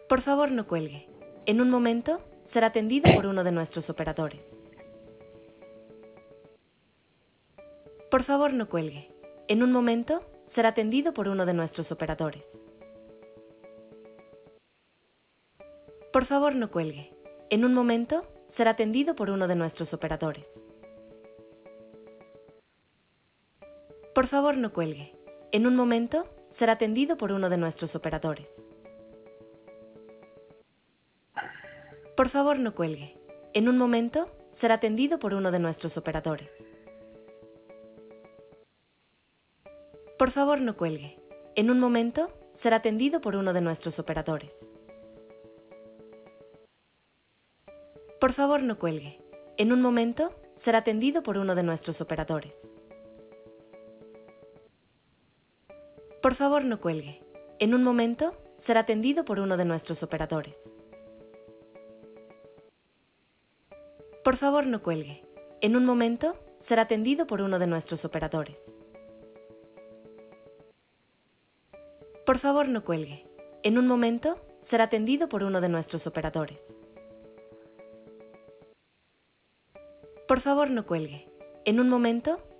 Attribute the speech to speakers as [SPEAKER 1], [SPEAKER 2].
[SPEAKER 1] Por favor, no cuelgue. En un momento será atendido por uno de nuestros operadores. Por favor, no cuelgue. En un momento será atendido por uno de nuestros operadores. Por favor, no cuelgue. En un momento será atendido por uno de nuestros operadores. Por favor, no cuelgue. En un momento será atendido por uno de nuestros operadores. Por favor, no cuelgue. En un momento será atendido por uno de nuestros operadores. Por favor, no cuelgue. En un momento será atendido por uno de nuestros operadores. Por favor, no cuelgue. En un momento será atendido por uno de nuestros operadores. Por favor, no cuelgue. En un momento será atendido por uno de nuestros operadores. Por favor, no cuelgue. En un momento será atendido por uno de nuestros operadores. Por favor, no cuelgue. En un momento será atendido por uno de nuestros operadores. Por favor, no cuelgue. En un momento